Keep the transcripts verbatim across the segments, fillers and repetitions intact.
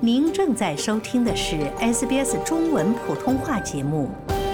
您正在收听的是 S B S 中文普通话节目。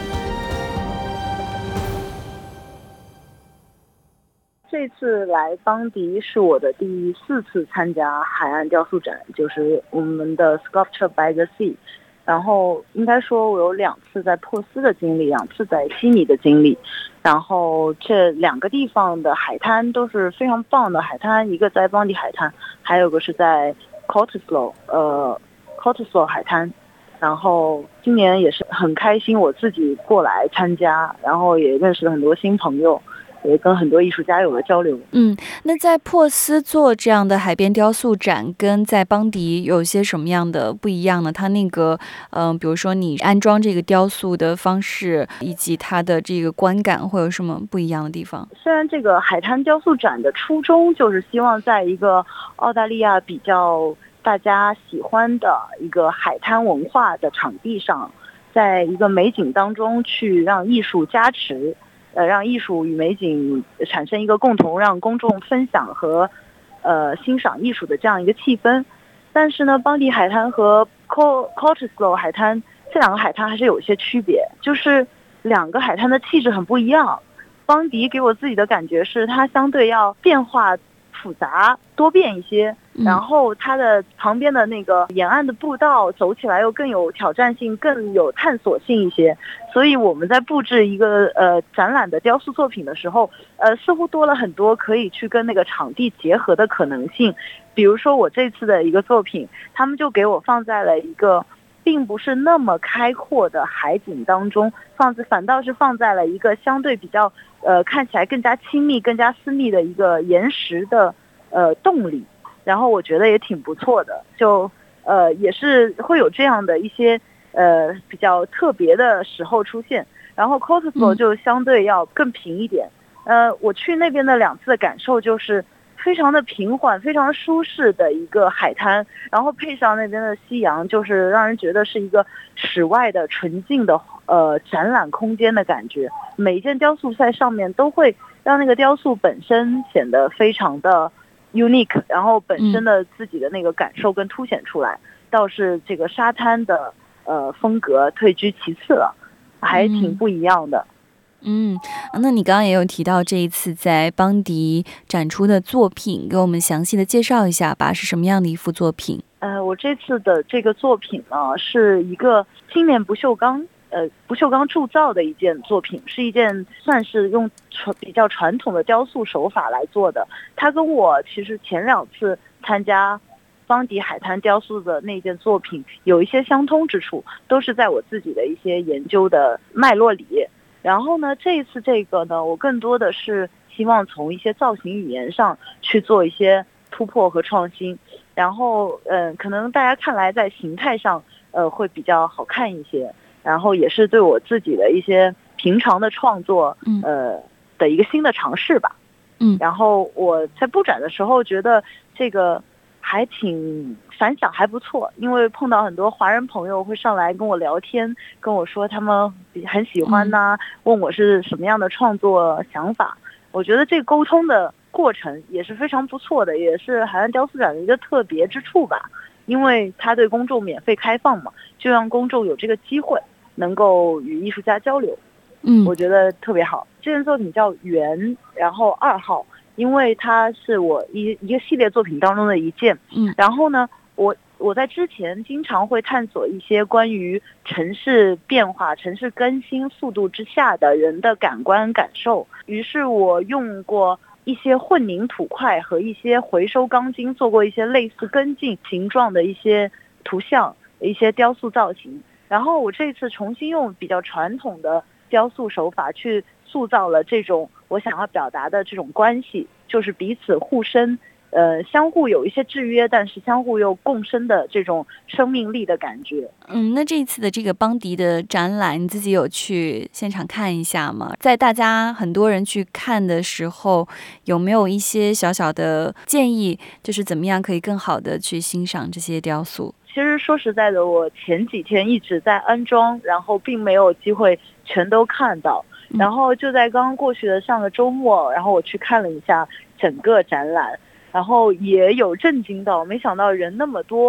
这次来邦迪是我的第四次参加海岸雕塑展，就是我们的 Sculpture by the Sea。然后应该说我有两次在珀斯的经历，两次在悉尼的经历。然后这两个地方的海滩都是非常棒的海滩，一个在邦迪海滩，还有个是在 Cottesloe 呃 Cottesloe 海滩。然后今年也是很开心，我自己过来参加，然后也认识了很多新朋友，也跟很多艺术家有了交流。 嗯，那在珀斯做这样的海边雕塑展，跟在邦迪有些什么样的不一样呢？它那个，嗯、呃，比如说你安装这个雕塑的方式，以及它的这个观感，会有什么不一样的地方？ 虽然这个海滩雕塑展的初衷就是希望在一个澳大利亚比较大家喜欢的一个海滩文化的场地上，在一个美景当中去让艺术加持。呃，让艺术与美景产生一个共同让公众分享和呃欣赏艺术的这样一个气氛。但是呢，邦迪海滩和 Cottesloe 海滩这两个海滩还是有一些区别，就是两个海滩的气质很不一样。邦迪给我自己的感觉是它相对要变化复杂多变一些，然后它的旁边的那个沿岸的步道走起来又更有挑战性，更有探索性一些。所以我们在布置一个呃展览的雕塑作品的时候，呃似乎多了很多可以去跟那个场地结合的可能性。比如说我这次的一个作品，他们就给我放在了一个并不是那么开阔的海景当中，放在反倒是放在了一个相对比较呃看起来更加亲密更加私密的一个岩石的呃洞里，然后我觉得也挺不错的，就呃也是会有这样的一些呃比较特别的时候出现。然后 Cottesloe 就相对要更平一点，呃我去那边的两次的感受就是非常的平缓非常舒适的一个海滩，然后配上那边的夕阳，就是让人觉得是一个室外的纯净的呃展览空间的感觉。每一件雕塑在上面都会让那个雕塑本身显得非常的 unique， 然后本身的自己的那个感受更凸显出来，倒是这个沙滩的呃风格退居其次了，还挺不一样的。 嗯，那你刚刚也有提到这一次在邦迪展出的作品，给我们详细的介绍一下吧，是什么样的一幅作品？ 呃，我这次的这个作品呢，是一个青面不锈钢，呃，不锈钢铸造的一件作品，是一件算是用传比较传统的雕塑手法来做的。它跟我其实前两次参加邦迪海滩雕塑的那件作品有一些相通之处，都是在我自己的一些研究的脉络里。然后呢，这一次这个呢，我更多的是希望从一些造型语言上去做一些突破和创新。然后，嗯、呃，可能大家看来在形态上，呃，会比较好看一些。然后也是对我自己的一些平常的创作，呃，的一个新的尝试吧。 嗯。 然后我在布展的时候觉得这个还挺反响还不错，因为碰到很多华人朋友会上来跟我聊天，跟我说他们很喜欢呐、啊，问我是什么样的创作想法。我觉得这个沟通的过程也是非常不错的，也是海岸雕塑展的一个特别之处吧，因为它对公众免费开放嘛，就让公众有这个机会能够与艺术家交流。 嗯， 我觉得特别好。这件作品叫圆，然后二号，因为它是我一一个系列作品当中的一件。 嗯， 然后呢，我我在之前经常会探索一些关于城市变化、城市更新速度之下的人的感官感受。于是我用过一些混凝土块和一些回收钢筋，做过一些类似跟进形状的一些图像、一些雕塑造型。然后我这次重新用比较传统的雕塑手法去塑造了这种我想要表达的这种关系，就是彼此互生，呃，相互有一些制约，但是相互又共生的这种生命力的感觉。 嗯，那这一次的这个邦迪的展览，你自己有去现场看一下吗？在大家很多人去看的时候，有没有一些小小的建议，就是怎么样可以更好的去欣赏这些雕塑？ 其实说实在的，我前几天一直在安装，然后并没有机会全都看到。然后就在刚刚过去的上个周末，然后我去看了一下整个展览，然后也有震惊到，没想到人那么多。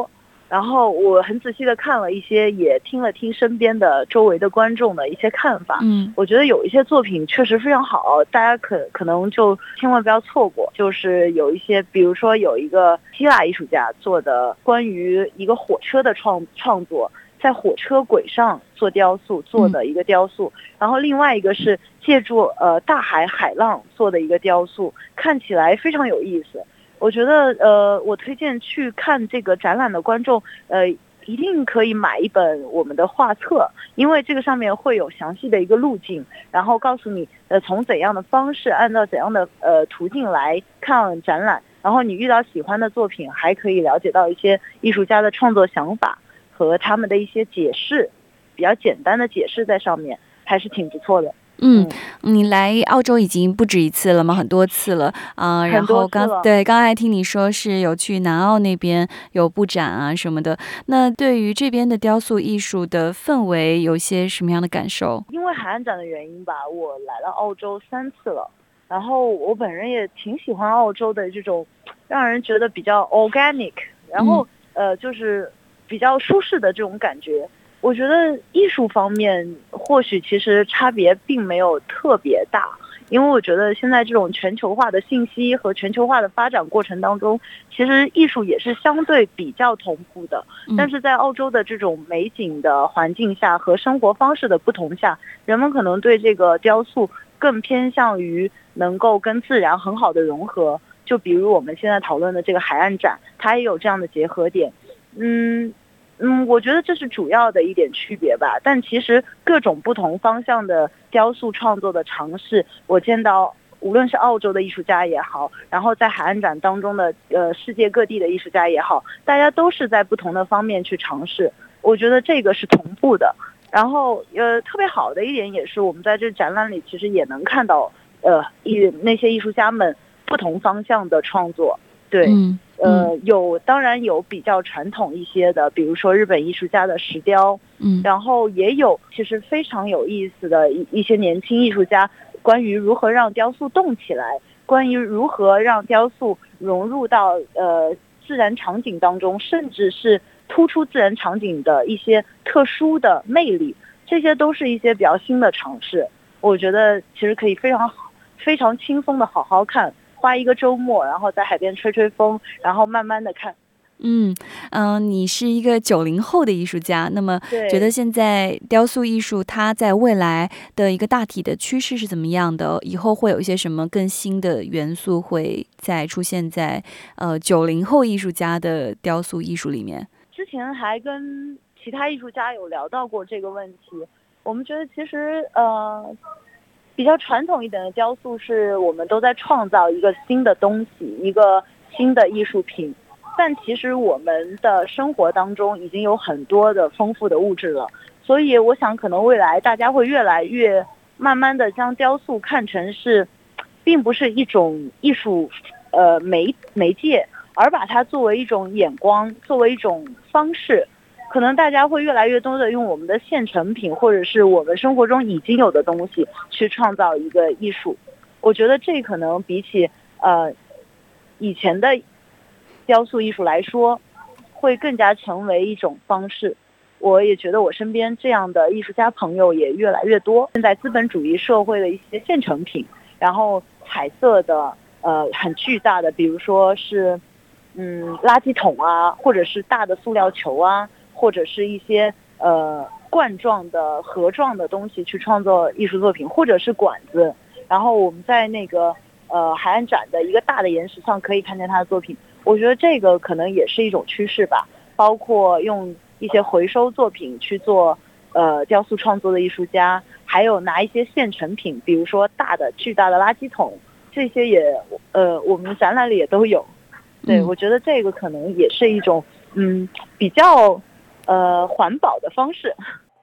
然后我很仔细的看了一些，也听了听身边的周围的观众的一些看法。 嗯， 我觉得有一些作品确实非常好，大家可可能就千万不要错过。就是有一些，比如说有一个希腊艺术家做的关于一个火车的创创作，在火车轨上做雕塑做的一个雕塑，嗯、然后另外一个是借助呃大海海浪做的一个雕塑，看起来非常有意思。我觉得呃，我推荐去看这个展览的观众，呃，一定可以买一本我们的画册，因为这个上面会有详细的一个路径，然后告诉你呃从怎样的方式，按照怎样的呃途径来看展览，然后你遇到喜欢的作品，还可以了解到一些艺术家的创作想法和他们的一些解释，比较简单的解释在上面，还是挺不错的。 嗯，你来澳洲已经不止一次了吗？很多次了啊、呃。然后刚对刚才听你说是有去南澳那边有布展啊什么的。那对于这边的雕塑艺术的氛围，有些什么样的感受？ 因为海岸展的原因吧，我来了澳洲三次了。然后我本人也挺喜欢澳洲的这种让人觉得比较 organic， 然后、嗯、呃就是比较舒适的这种感觉。我觉得艺术方面或许其实差别并没有特别大，因为我觉得现在这种全球化的信息和全球化的发展过程当中，其实艺术也是相对比较同步的。但是在澳洲的这种美景的环境下和生活方式的不同下，人们可能对这个雕塑更偏向于能够跟自然很好的融合。就比如我们现在讨论的这个海岸展，它也有这样的结合点。嗯。嗯，我觉得这是主要的一点区别吧。但其实各种不同方向的雕塑创作的尝试，我见到无论是澳洲的艺术家也好，然后在海岸展当中的呃世界各地的艺术家也好，大家都是在不同的方面去尝试。我觉得这个是同步的。然后呃特别好的一点也是，我们在这展览里其实也能看到呃艺那些艺术家们不同方向的创作。对。嗯呃，有当然有比较传统一些的，比如说日本艺术家的石雕，嗯，然后也有其实非常有意思的一一些年轻艺术家，关于如何让雕塑动起来，关于如何让雕塑融入到呃自然场景当中，甚至是突出自然场景的一些特殊的魅力，这些都是一些比较新的尝试。我觉得其实可以非常好、非常轻松的好好看。花一个周末，然后在海边吹吹风，然后慢慢的看。 嗯嗯、呃，你是一个九零后的艺术家，那么觉得现在雕塑艺术它在未来的一个大体的趋势是怎么样的？以后会有一些什么更新的元素会再出现在呃九零后艺术家的雕塑艺术里面？ 之前还跟其他艺术家有聊到过这个问题，我们觉得其实呃。比较传统一点的雕塑是我们都在创造一个新的东西，一个新的艺术品，但其实我们的生活当中已经有很多的丰富的物质了，所以我想可能未来大家会越来越慢慢的将雕塑看成是并不是一种艺术呃媒媒介，而把它作为一种眼光，作为一种方式。可能大家会越来越多的用我们的现成品或者是我们生活中已经有的东西去创造一个艺术。我觉得这可能比起呃以前的雕塑艺术来说会更加成为一种方式。我也觉得我身边这样的艺术家朋友也越来越多。现在资本主义社会的一些现成品，然后彩色的呃很巨大的，比如说是嗯垃圾桶啊，或者是大的塑料球啊，或者是一些呃罐状的盒状的东西去创作艺术作品，或者是管子。然后我们在那个呃海岸展的一个大的岩石上可以看见他的作品。我觉得这个可能也是一种趋势吧，包括用一些回收作品去做呃雕塑创作的艺术家，还有拿一些现成品，比如说大的巨大的垃圾桶，这些也呃我们展览里也都有。对，我觉得这个可能也是一种嗯比较呃环保的方式。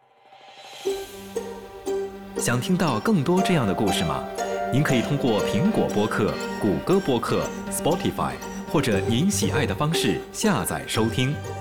想听到更多这样的故事吗？您可以通过苹果播客、谷歌播客、Spotify 或者您喜爱的方式下载收听。